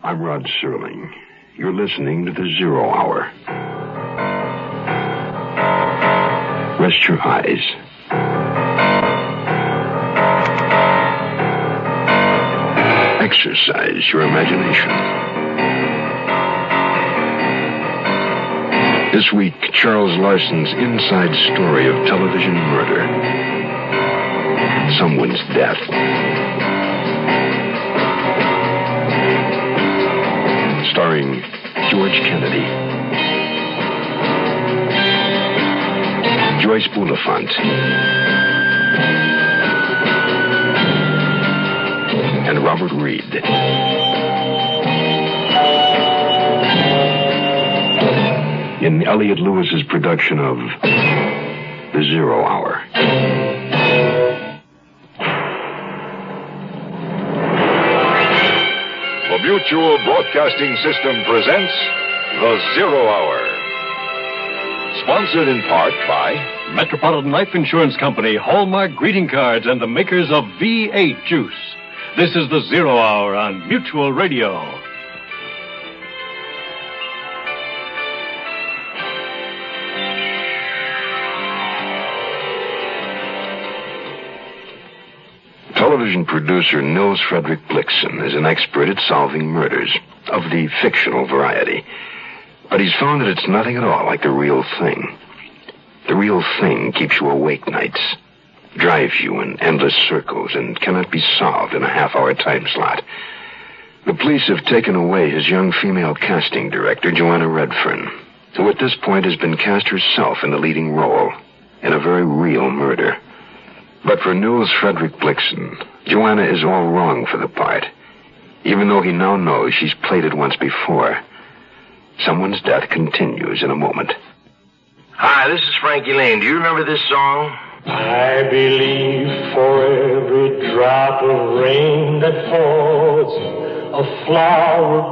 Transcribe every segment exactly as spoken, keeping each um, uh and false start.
I'm Rod Serling. You're listening to the Zero Hour. Rest your eyes. Exercise your imagination. This week, Charles Larson's inside story of television murder. Someone's death. Starring George Kennedy, Joyce Bulifant, and Robert Reed. In Elliot Lewis's production of The Zero Hour. The Mutual Broadcasting System presents The Zero Hour. Sponsored in part by Metropolitan Life Insurance Company, Hallmark greeting cards, and the makers of V eight Juice. This is The Zero Hour on Mutual Radio. Television producer Nils Frederick Blixen is an expert at solving murders of the fictional variety. But he's found that it's nothing at all like the real thing. The real thing keeps you awake nights, drives you in endless circles, and cannot be solved in a half-hour time slot. The police have taken away his young female casting director, Joanna Redfern, who at this point has been cast herself in the leading role in a very real murder. But for Nils Frederick Blixen, Joanna is all wrong for the part, even though he now knows she's played it once before. Someone's death continues in a moment. Hi, this is Frankie Lane. Do you remember this song? I believe for every drop of rain that falls, a flower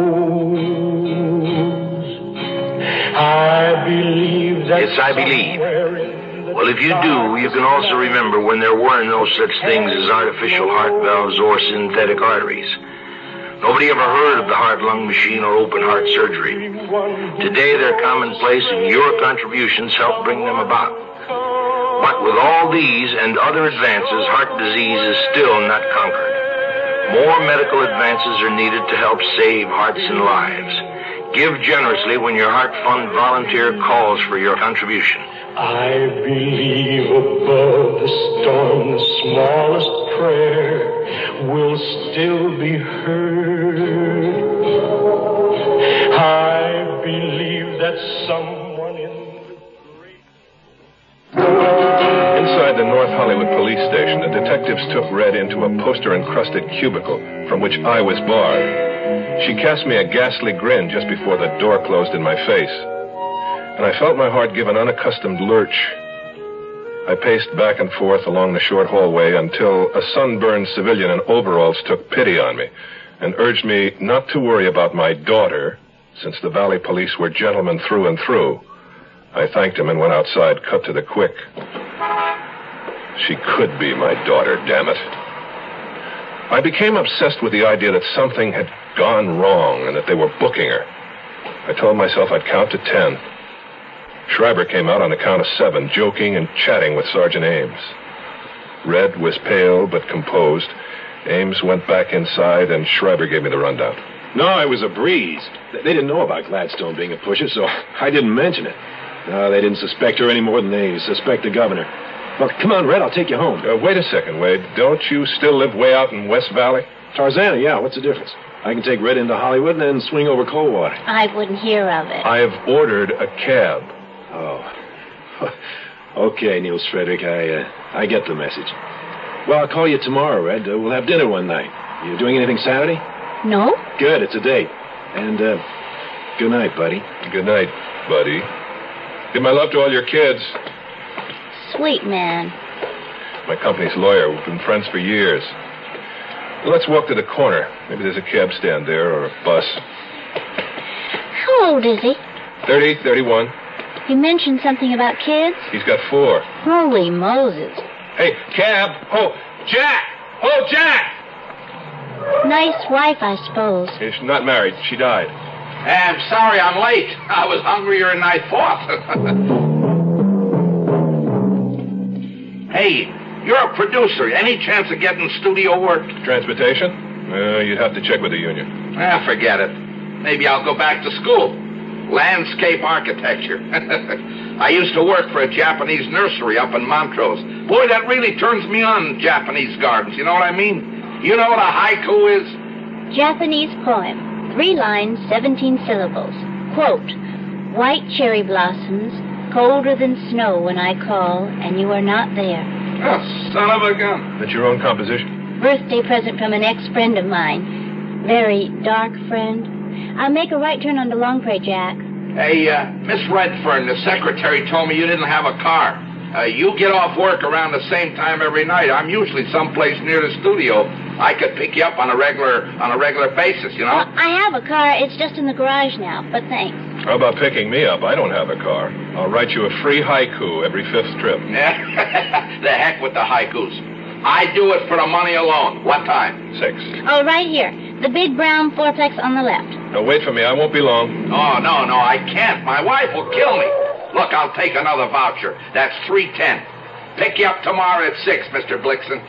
grows. I believe that... Yes, I believe. Well, if you do, you can also remember when there were no such things as artificial heart valves or synthetic arteries. Nobody ever heard of the heart-lung machine or open-heart surgery. Today, they're commonplace, and your contributions help bring them about. But with all these and other advances, heart disease is still not conquered. More medical advances are needed to help save hearts and lives. Give generously when your Heart Fund volunteer calls for your contribution. I believe above the storm, the smallest prayer will still be heard. I believe that someone in the great... Inside the North Hollywood police station, the detectives took Red into a poster-encrusted cubicle from which I was barred. She cast me a ghastly grin just before the door closed in my face, and I felt my heart give an unaccustomed lurch. I paced back and forth along the short hallway until a sunburned civilian in overalls took pity on me and urged me not to worry about my daughter, since the Valley police were gentlemen through and through. I thanked him and went outside, cut to the quick. She could be my daughter, damn it. I became obsessed with the idea that something had gone wrong and that they were booking her. I told myself I'd count to ten. Schreiber came out on the count of seven, joking and chatting with Sergeant Ames. Red was pale but composed. Ames went back inside, and Schreiber gave me the rundown. No, it was a breeze. They didn't know about Gladstone being a pusher, so I didn't mention it. No, they didn't suspect her any more than they suspect the governor. Well, come on, Red, I'll take you home. Uh, wait a second, Wade. Don't you still live way out in West Valley? Tarzana, yeah, what's the difference? I can take Red into Hollywood and then swing over Coldwater. I wouldn't hear of it. I have ordered a cab. Oh. Okay, Nils Frederick, I, uh, I get the message. Well, I'll call you tomorrow, Red. Uh, we'll have dinner one night. You doing anything Saturday? No. Good, it's a date. And, uh, good night, buddy. Good night, buddy. Give my love to all your kids. Sweet man. My company's lawyer. We've been friends for years. Let's walk to the corner. Maybe there's a cab stand there or a bus. How old is he? thirty, thirty-one. You mentioned something about kids? He's got four. Holy Moses. Hey, cab. Oh, Jack. Oh, Jack. Nice wife, I suppose. She's not married. She died. I'm sorry I'm late. I was hungrier than I thought. Hey, you're a producer. Any chance of getting studio work? Transportation? Uh, you'd have to check with the union. Ah, forget it. Maybe I'll go back to school. Landscape architecture. I used to work for a Japanese nursery up in Montrose. Boy, that really turns me on, Japanese gardens. You know what I mean? You know what a haiku is? Japanese poem. Three lines, seventeen syllables. Quote, white cherry blossoms, colder than snow when I call, and you are not there. Oh, son of a gun. That's your own composition? Birthday present from an ex-friend of mine. Very dark friend. I'll make a right turn onto Longpre, Jack. Hey, uh, Miss Redfern, the secretary told me you didn't have a car. Uh, you get off work around the same time every night. I'm usually someplace near the studio. I could pick you up on a regular on a regular basis, you know? Well, I have a car. It's just in the garage now, but thanks. How about picking me up? I don't have a car. I'll write you a free haiku every fifth trip. The heck with the haikus. I do it for the money alone. What time? Six. Oh, right here. The big brown fourplex on the left. Now, wait for me. I won't be long. Oh, no, no, I can't. My wife will kill me. Look, I'll take another voucher. That's three ten. Pick you up tomorrow at six, Mister Blixen.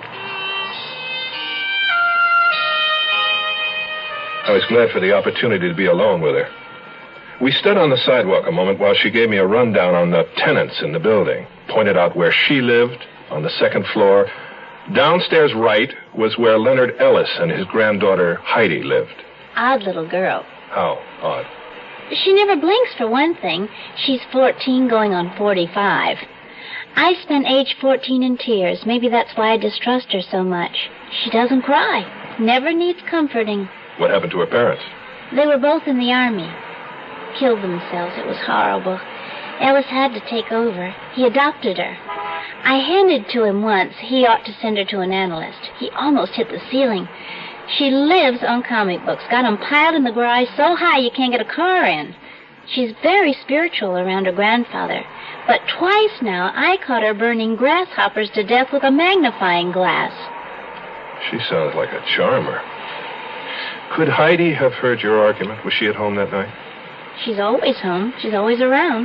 I was glad for the opportunity to be alone with her. We stood on the sidewalk a moment while she gave me a rundown on the tenants in the building, pointed out where she lived on the second floor. Downstairs right was where Leonard Ellis and his granddaughter Heidi lived. Odd little girl. How odd? She never blinks, for one thing. She's fourteen going on forty-five. I spent age fourteen in tears. Maybe that's why I distrust her so much. She doesn't cry. Never needs comforting. What happened to her parents? They were both in the army. Killed themselves. It was horrible. Ellis had to take over. He adopted her. I hinted to him once he ought to send her to an analyst. He almost hit the ceiling. She lives on comic books, got them piled in the garage so high you can't get a car in. She's very spiritual around her grandfather. But twice now I caught her burning grasshoppers to death with a magnifying glass. She sounds like a charmer. Could Heidi have heard your argument? Was she at home that night? She's always home. She's always around.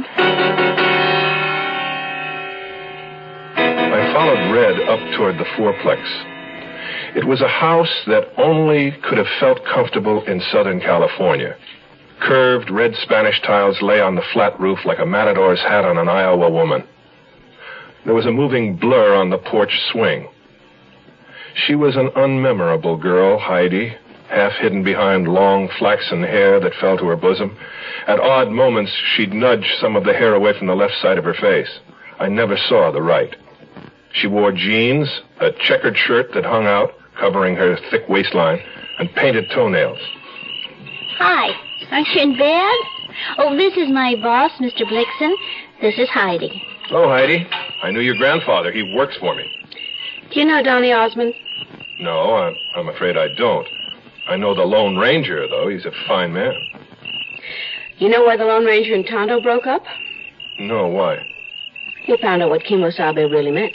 I followed Red up toward the fourplex. It was a house that only could have felt comfortable in Southern California. Curved red Spanish tiles lay on the flat roof like a matador's hat on an Iowa woman. There was a moving blur on the porch swing. She was an unmemorable girl, Heidi, half hidden behind long flaxen hair that fell to her bosom. At odd moments, she'd nudge some of the hair away from the left side of her face. I never saw the right. She wore jeans, a checkered shirt that hung out, covering her thick waistline, and painted toenails. Hi. Aren't you in bed? Oh, this is my boss, Mister Blixen. This is Heidi. Hello, Heidi. I knew your grandfather. He works for me. Do you know Donny Osmond? No, I'm, I'm afraid I don't. I know the Lone Ranger, though. He's a fine man. You know why the Lone Ranger and Tonto broke up? No, why? You found out what Kimosabe really meant.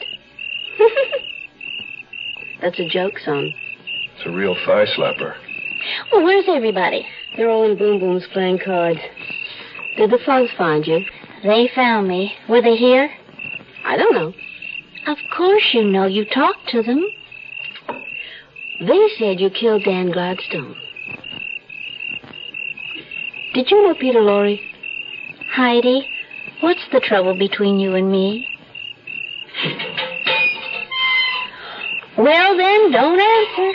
That's a joke, son. It's a real thigh slapper. Well, where's everybody? They're all in Boom Boom's playing cards. Did the thugs find you? They found me. Were they here? I don't know. Of course you know. You talked to them. They said you killed Dan Gladstone. Did you know Peter Lorre? Heidi, what's the trouble between you and me? Well, then, don't answer.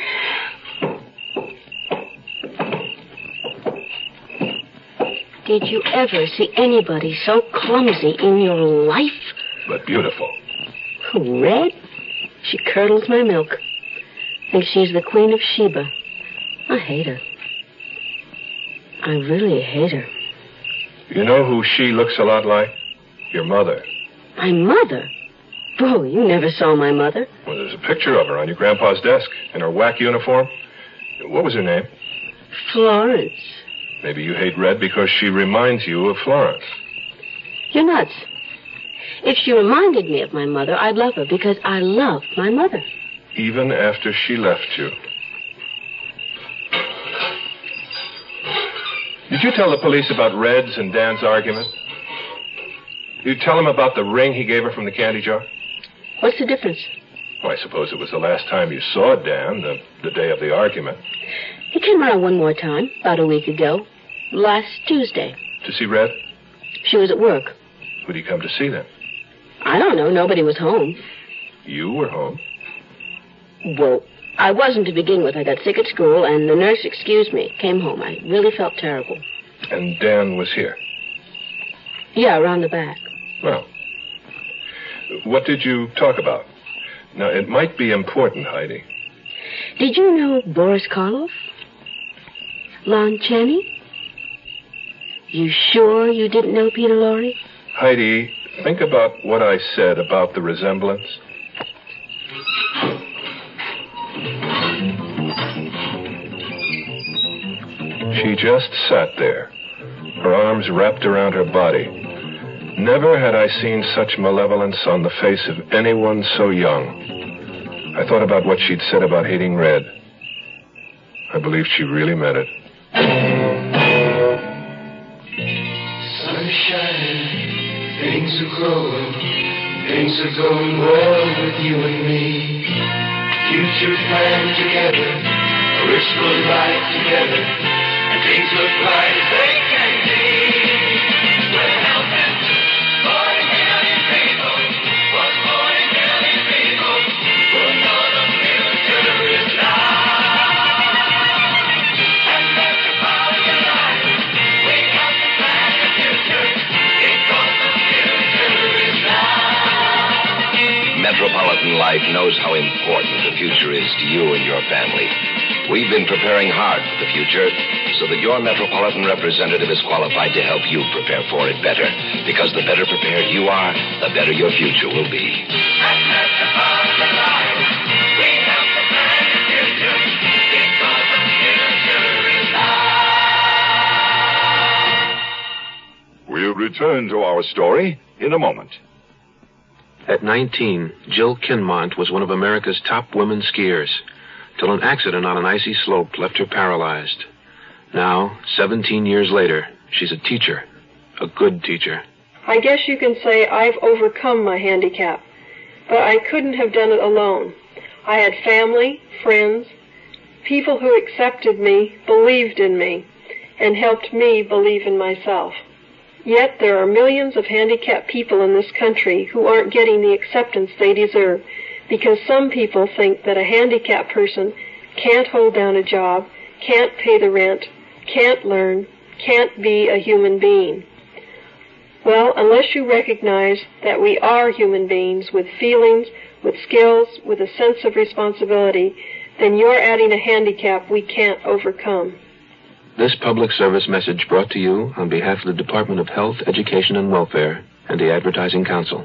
Did you ever see anybody so clumsy in your life? But beautiful. Red? She curdles my milk. Thinks she's the Queen of Sheba. I hate her. I really hate her. You know who she looks a lot like? Your mother. My mother? Bro, you never saw my mother. Well, there's a picture of her on your grandpa's desk in her whack uniform. What was her name? Florence. Maybe you hate Red because she reminds you of Florence. You're nuts. If she reminded me of my mother, I'd love her because I love my mother. Even after she left you. Did you tell the police about Red's and Dan's argument? Did you tell them about the ring he gave her from the candy jar? What's the difference? Well, I suppose it was the last time you saw Dan, the, the day of the argument. He came around one more time, about a week ago. Last Tuesday. To see Red? She was at work. Who'd he come to see then? I don't know. Nobody was home. You were home? Well, I wasn't to begin with. I got sick at school, and the nurse excused me. Came home. I really felt terrible. And Dan was here? Yeah, around the back. Well, what did you talk about? Now, it might be important, Heidi. Did you know Boris Karloff? Lon Chaney? You sure you didn't know Peter Lorre? Heidi, think about what I said about the resemblance. She just sat there, her arms wrapped around her body. Never had I seen such malevolence on the face of anyone so young. I thought about what she'd said about hating Red. I believed she really meant it. Sun's shining, things are growing, things are going well with you and me. Future planned together, a wishful life together, and things look bright as they can be. We're helping forty million people, for forty million people who know the future is now. And that's the power of your life. We have to plan the future, because the future is now. Metropolitan Life knows how important the future is to you and your family. We've been preparing hard for the future so that your Metropolitan representative is qualified to help you prepare for it better. Because the better prepared you are, the better your future will be. And Metropolitan Life, we help to plan the future, because the future is now. We'll return to our story in a moment. At nineteen, Jill Kinmont was one of America's top women skiers, till an accident on an icy slope left her paralyzed. Now, seventeen years later, she's a teacher, a good teacher. I guess you can say I've overcome my handicap, but I couldn't have done it alone. I had family, friends, people who accepted me, believed in me, and helped me believe in myself. Yet there are millions of handicapped people in this country who aren't getting the acceptance they deserve, because some people think that a handicapped person can't hold down a job, can't pay the rent, can't learn, can't be a human being. Well, unless you recognize that we are human beings with feelings, with skills, with a sense of responsibility, then you're adding a handicap we can't overcome. This public service message brought to you on behalf of the Department of Health, Education, and Welfare and the Advertising Council.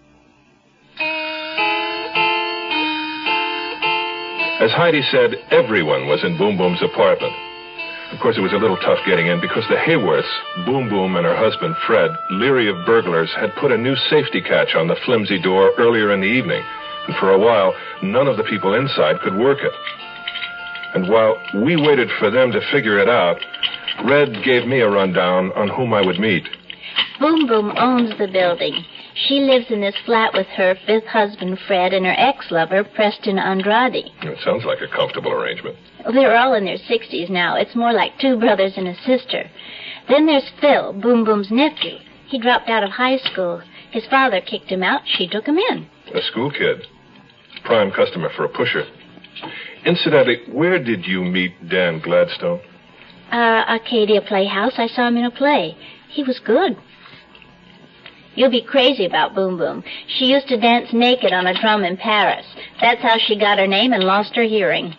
As Heidi said, everyone was in Boom Boom's apartment. Of course, it was a little tough getting in because the Hayworths, Boom Boom and her husband, Fred, leery of burglars, had put a new safety catch on the flimsy door earlier in the evening. And for a while, none of the people inside could work it. And while we waited for them to figure it out, Red gave me a rundown on whom I would meet. Boom Boom owns the building. She lives in this flat with her fifth husband, Fred, and her ex-lover, Preston Andrade. It sounds like a comfortable arrangement. They're all in their sixties now. It's more like two brothers and a sister. Then there's Phil, Boom Boom's nephew. He dropped out of high school. His father kicked him out. She took him in. A school kid. Prime customer for a pusher. Incidentally, where did you meet Dan Gladstone? Uh, Arcadia Playhouse. I saw him in a play. He was good. You'll be crazy about Boom Boom. She used to dance naked on a drum in Paris. That's how she got her name and lost her hearing.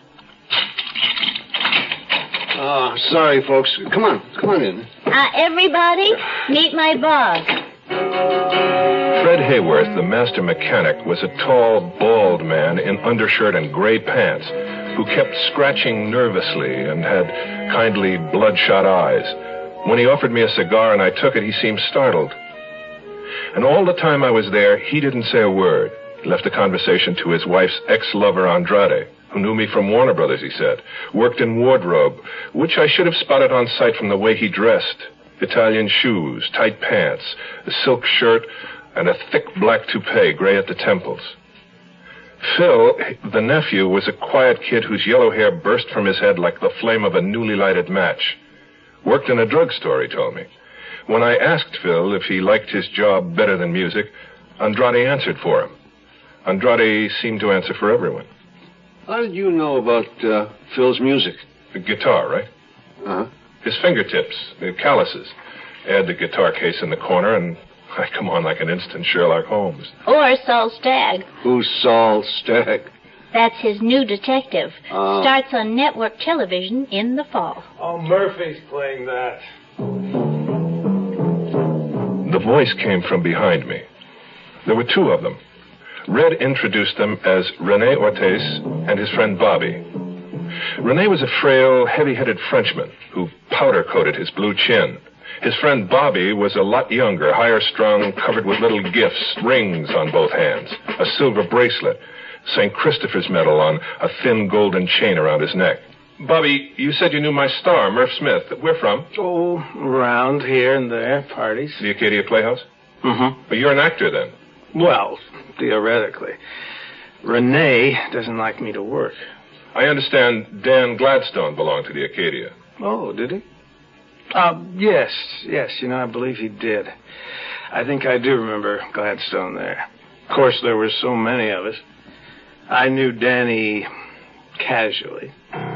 Oh, sorry, folks. Come on. Come on in. Uh, everybody, meet my boss. Fred Hayworth, the master mechanic, was a tall, bald man in undershirt and gray pants who kept scratching nervously and had kindly, bloodshot eyes. When he offered me a cigar and I took it, he seemed startled. And all the time I was there, he didn't say a word. He left the conversation to his wife's ex-lover, Andrade. who knew me from Warner Brothers, he said. Worked in wardrobe, which I should have spotted on sight from the way he dressed. Italian shoes, tight pants, a silk shirt, and a thick black toupee, gray at the temples. Phil, the nephew, was a quiet kid whose yellow hair burst from his head like the flame of a newly lighted match. Worked in a drugstore, he told me. When I asked Phil if he liked his job better than music, Andrade answered for him. Andrade seemed to answer for everyone. How did you know about uh, Phil's music? The guitar, right? Uh-huh. His fingertips, the calluses. Add the guitar case in the corner, and I come on like an instant Sherlock Holmes. Or Saul Stagg. Who's Saul Stagg? That's his new detective. Uh, Starts on network television in the fall. Oh, Murphy's playing that. The voice came from behind me. There were two of them. Red introduced them as René Ortiz and his friend Bobby. René was a frail, heavy-headed Frenchman who powder-coated his blue chin. His friend Bobby was a lot younger, higher-strung, covered with little gifts, rings on both hands, a silver bracelet, Saint Christopher's medal on a thin golden chain around his neck. Bobby, you said you knew my star, Murph Smith. Where from? Oh, around here and there, parties. The Acadia Playhouse? Mm-hmm. But you're an actor, then? Well, theoretically. Renee doesn't like me to work. I understand Dan Gladstone belonged to the Acadia. Oh, did he? Uh, yes, yes, you know, I believe he did. I think I do remember Gladstone there. Of course, there were so many of us. I knew Danny casually.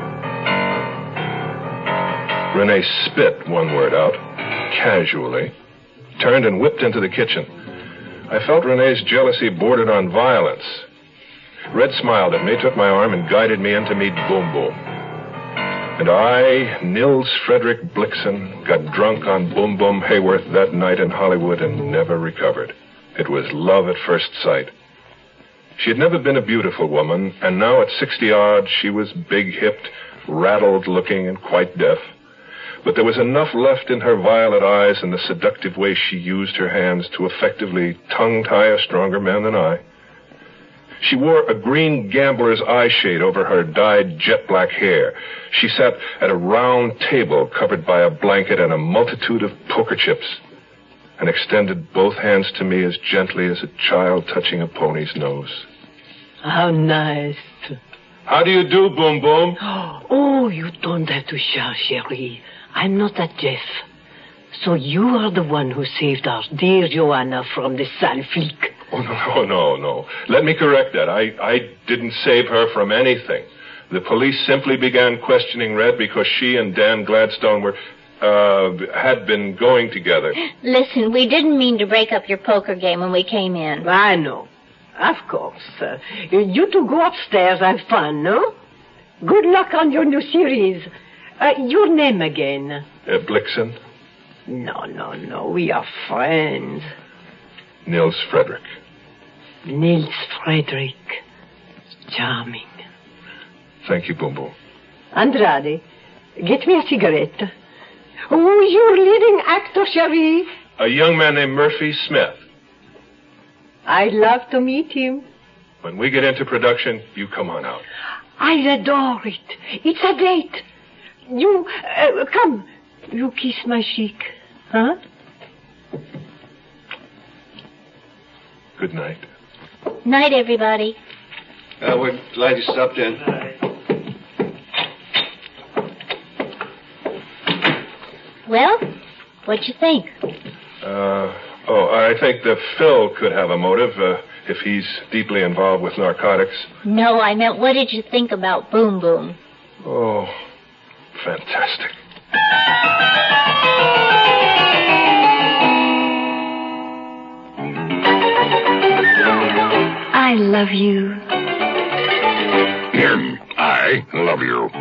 Renee spit one word out, casually, turned and whipped into the kitchen. I felt Renee's jealousy bordered on violence. Red smiled at me, took my arm, and guided me in to meet Boom Boom. And I, Nils Frederick Blixen, got drunk on Boom Boom Hayworth that night in Hollywood and never recovered. It was love at first sight. She had never been a beautiful woman, and now at sixty-odd, she was big-hipped, rattled-looking, and quite deaf. But there was enough left in her violet eyes and the seductive way she used her hands to effectively tongue-tie a stronger man than I. She wore a green gambler's eye shade over her dyed jet-black hair. She sat at a round table covered by a blanket and a multitude of poker chips, and extended both hands to me as gently as a child touching a pony's nose. How nice. How do you do, Boom Boom? Oh, you don't have to shout, Cherie. I'm not that deaf. So you are the one who saved our dear Joanna from the sale flic. Oh, no, no, no, no. Let me correct that. I, I didn't save her from anything. The police simply began questioning Red because she and Dan Gladstone were, uh, had been going together. Listen, we didn't mean to break up your poker game when we came in. I know. Of course. Uh, you two go upstairs, have fun, no? Good luck on your new series. Uh, your name again? Uh, Blixen. No, no, no. We are friends. Nils Frederick. Nils Frederick. Charming. Thank you, Boom Boom. Andrade, get me a cigarette. Who's your leading actor, Cherie? A young man named Murphy Smith. I'd love to meet him. When we get into production, you come on out. I adore it. It's a date. You, uh, come. You kiss my cheek. Huh? Good night. Night, everybody. Uh, we're glad you stopped in. Well, what'd you think? Uh, oh, I think that Phil could have a motive uh, if he's deeply involved with narcotics. No, I meant what did you think about Boom Boom? Oh, fantastic. I love you. And I love you.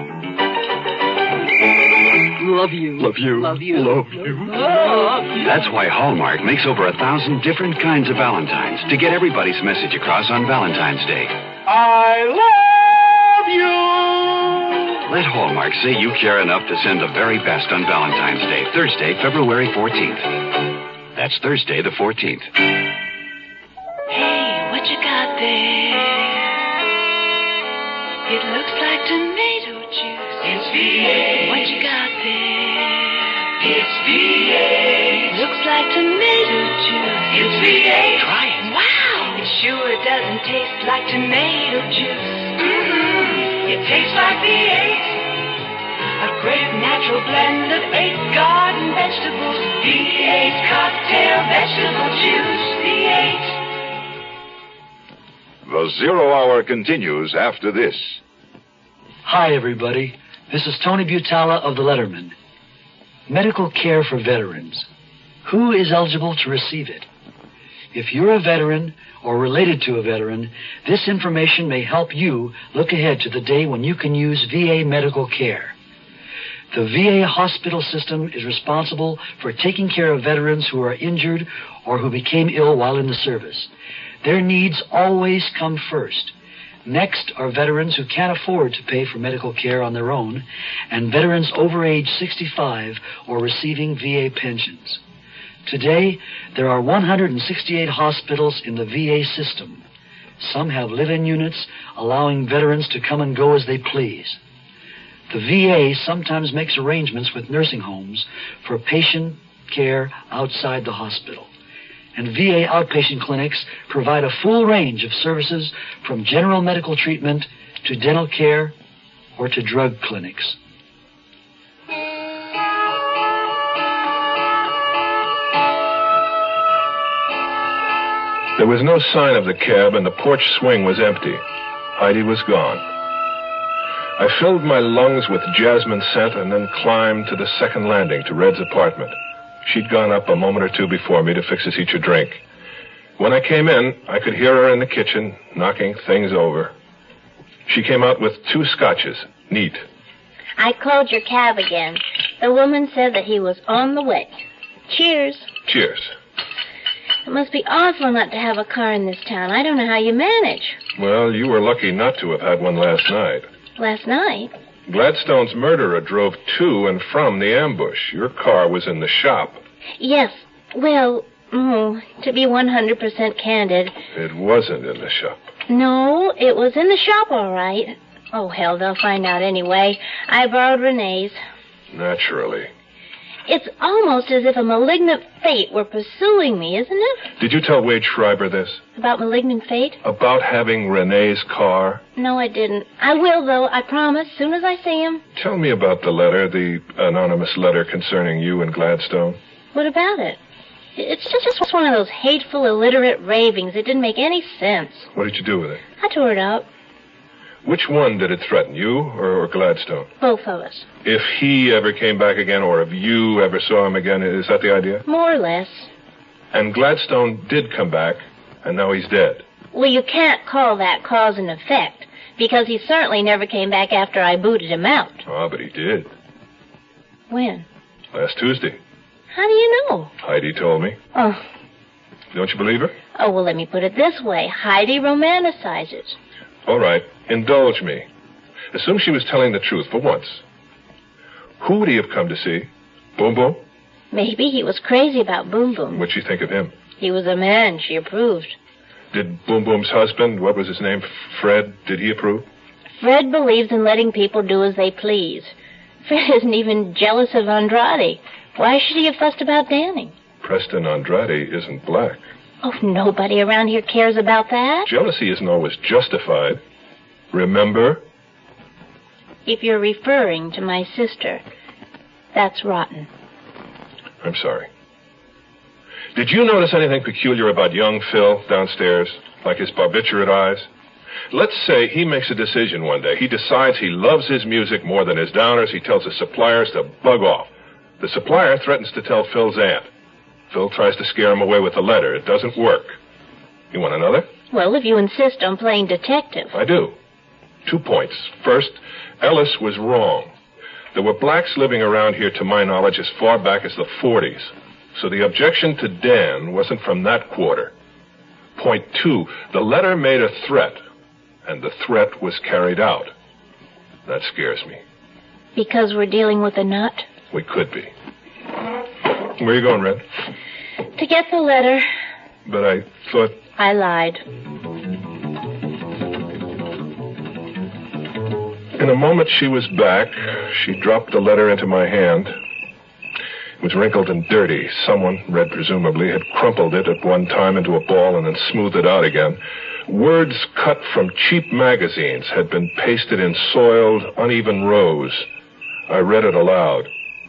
Love you. Love you. Love you. Love you. Love you. That's why Hallmark makes over a thousand different kinds of Valentines to get everybody's message across on Valentine's Day. I love you. Let Hallmark say you care enough to send the very best on Valentine's Day, Thursday, February fourteenth. That's Thursday the fourteenth. Hey, what you got there? It looks like tomato juice. It's V A. What you got there? It's V A. Looks like tomato juice. It's V A. Try it. Wow. It sure doesn't taste like tomato juice. Mm-hmm. It tastes like V eight. A great natural blend of eight garden vegetables. V eight cocktail vegetable juice. V eight. The Zero Hour continues after this. Hi, everybody. This is Tony Butala of the Letterman. Medical care for veterans. Who is eligible to receive it? If you're a veteran or related to a veteran, this information may help you look ahead to the day when you can use V A medical care. The V A hospital system is responsible for taking care of veterans who are injured or who became ill while in the service. Their needs always come first. Next are veterans who can't afford to pay for medical care on their own, and veterans over age sixty-five or receiving V A pensions. Today, there are one hundred sixty-eight hospitals in the V A system. Some have live-in units, allowing veterans to come and go as they please. The V A sometimes makes arrangements with nursing homes for patient care outside the hospital. And V A outpatient clinics provide a full range of services from general medical treatment to dental care or to drug clinics. There was no sign of the cab, and the porch swing was empty. Heidi was gone. I filled my lungs with jasmine scent and then climbed to the second landing to Red's apartment. She'd gone up a moment or two before me to fix us each a drink. When I came in, I could hear her in the kitchen, knocking things over. She came out with two scotches, neat. I called your cab again. The woman said that he was on the way. Cheers. Cheers. It must be awful not to have a car in this town. I don't know how you manage. Well, you were lucky not to have had one last night. Last night? Gladstone's murderer drove to and from the ambush. Your car was in the shop. Yes. Well, oh, to be one hundred percent candid. It wasn't in the shop. No, it was in the shop, all right. Oh, hell, they'll find out anyway. I borrowed Renee's. Naturally. It's almost as if a malignant fate were pursuing me, isn't it? Did you tell Wade Schreiber this? About malignant fate? About having Renee's car? No, I didn't. I will, though, I promise, soon as I see him. Tell me about the letter, the anonymous letter concerning you and Gladstone. What about it? It's just, just one of those hateful, illiterate ravings. It didn't make any sense. What did you do with it? I tore it up. Which one did it threaten, you or, or Gladstone? Both of us. If he ever came back again, or if you ever saw him again, is that the idea? More or less. And Gladstone did come back, and now he's dead. Well, you can't call that cause and effect, because he certainly never came back after I booted him out. Oh, but he did. When? Last Tuesday. How do you know? Heidi told me. Oh. Don't you believe her? Oh, well, let me put it this way. Heidi romanticizes. All right, indulge me. Assume she was telling the truth for once. Who would he have come to see? Boom Boom? Maybe he was crazy about Boom Boom. What'd she think of him? He was a man. She approved. Did Boom Boom's husband, what was his name, Fred, did he approve? Fred believes in letting people do as they please. Fred isn't even jealous of Andrade. Why should he have fussed about Danny? Preston Andrade isn't black. Oh, nobody around here cares about that. Jealousy isn't always justified. Remember? If you're referring to my sister, that's rotten. I'm sorry. Did you notice anything peculiar about young Phil downstairs, like his barbiturate eyes? Let's say he makes a decision one day. He decides he loves his music more than his downers. He tells his suppliers to bug off. The supplier threatens to tell Phil's aunt. Phil tries to scare him away with a letter. It doesn't work. You want another? Well, if you insist on playing detective. I do. Two points. First, Ellis was wrong. There were blacks living around here, to my knowledge, as far back as the forties. So the objection to Dan wasn't from that quarter. Point two, the letter made a threat, and the threat was carried out. That scares me. Because we're dealing with a nut? We could be. Where are you going, Red? To get the letter. But I thought... I lied. In a moment she was back. She dropped the letter into my hand. It was wrinkled and dirty. Someone, Red presumably, had crumpled it at one time into a ball and then smoothed it out again. Words cut from cheap magazines had been pasted in soiled, uneven rows. I read it aloud.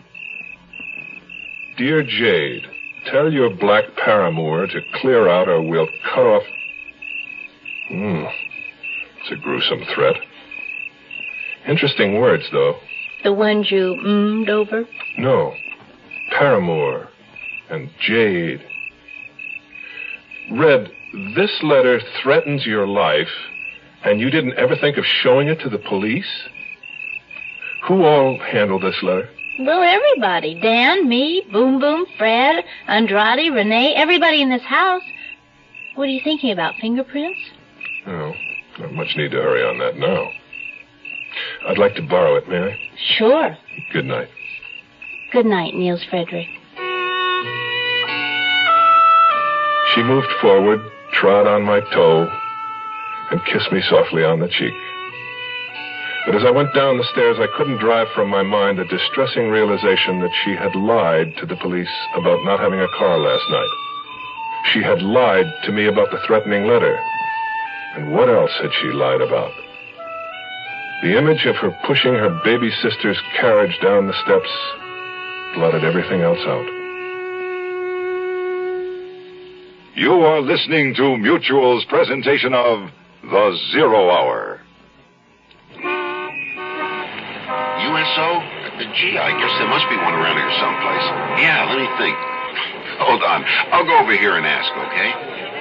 Dear Jade, tell your black paramour to clear out or we'll cut off... Hmm. It's a gruesome threat. Interesting words, though. The ones you mmm'd over? No. Paramour and Jade. Red, this letter threatens your life, and you didn't ever think of showing it to the police? Who all handled this letter? Well, everybody. Dan, me, Boom Boom, Fred, Andrade, Renee, everybody in this house. What are you thinking about, fingerprints? Oh, not much need to hurry on that now. I'd like to borrow it, may I? Sure. Good night. Good night, Niels Frederick. She moved forward, trod on my toe, and kissed me softly on the cheek. But as I went down the stairs, I couldn't drive from my mind the distressing realization that she had lied to the police about not having a car last night. She had lied to me about the threatening letter. And what else had she lied about? The image of her pushing her baby sister's carriage down the steps blotted everything else out. You are listening to Mutual's presentation of The Zero Hour. U S O? Gee, I guess there must be one around here someplace. Yeah, let me think. Hold on. I'll go over here and ask, okay?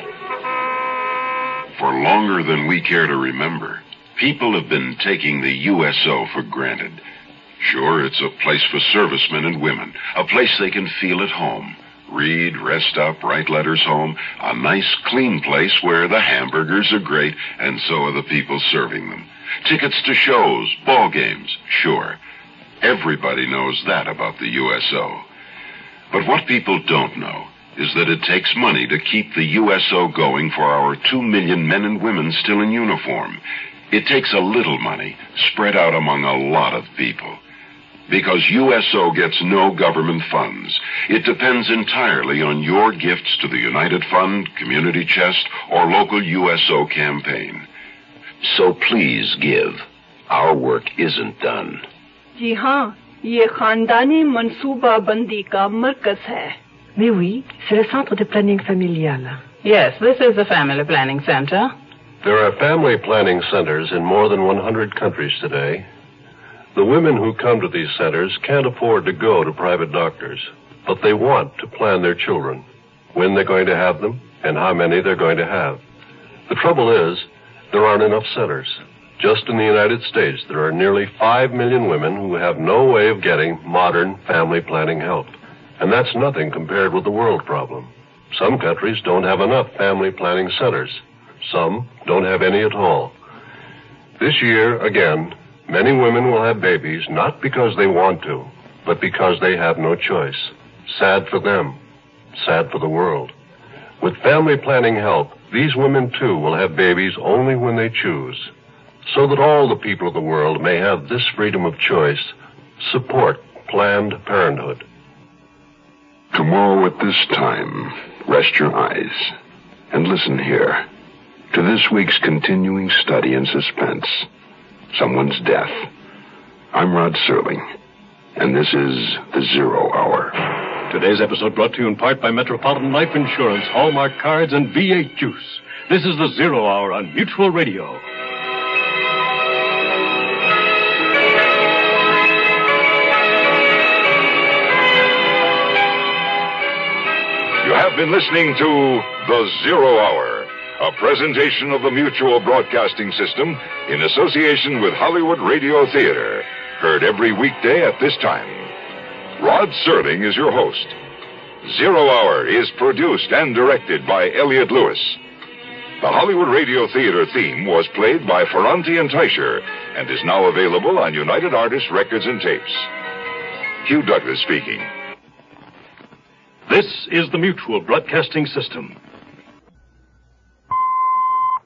For longer than we care to remember, people have been taking the U S O for granted. Sure, it's a place for servicemen and women, a place they can feel at home. Read, rest up, write letters home, a nice, clean place where the hamburgers are great and so are the people serving them. Tickets to shows, ball games, sure. Everybody knows that about the U S O. But what people don't know is that it takes money to keep the U S O going for our two million men and women still in uniform. It takes a little money spread out among a lot of people. Because U S O gets no government funds, it depends entirely on your gifts to the United Fund, Community Chest, or local U S O campaign. So please give. Our work isn't done. जी हाँ, ये खानदानी मंसूबा बंदी का मरकज है. Mais oui, c'est le centre de planning familial. Yes, this is the family planning center. There are family planning centers in more than one hundred countries today. The women who come to these centers can't afford to go to private doctors, but they want to plan their children, when they're going to have them, and how many they're going to have. The trouble is, there aren't enough centers. Just in the United States, there are nearly five million women who have no way of getting modern family planning help. And that's nothing compared with the world problem. Some countries don't have enough family planning centers. Some don't have any at all. This year, again, many women will have babies not because they want to, but because they have no choice. Sad for them. Sad for the world. With family planning help, these women too will have babies only when they choose. So that all the people of the world may have this freedom of choice, support Planned Parenthood. Tomorrow at this time, rest your eyes and listen here to this week's continuing study in suspense, someone's death. I'm Rod Serling, and this is The Zero Hour. Today's episode brought to you in part by Metropolitan Life Insurance, Hallmark Cards, and V eight Juice. This is The Zero Hour on Mutual Radio. You have been listening to The Zero Hour, a presentation of the Mutual Broadcasting System in association with Hollywood Radio Theater, heard every weekday at this time. Rod Serling is your host. Zero Hour is produced and directed by Elliott Lewis. The Hollywood Radio Theater theme was played by Ferranti and Teicher and is now available on United Artists Records and Tapes. Hugh Douglas speaking. This is the Mutual Broadcasting System.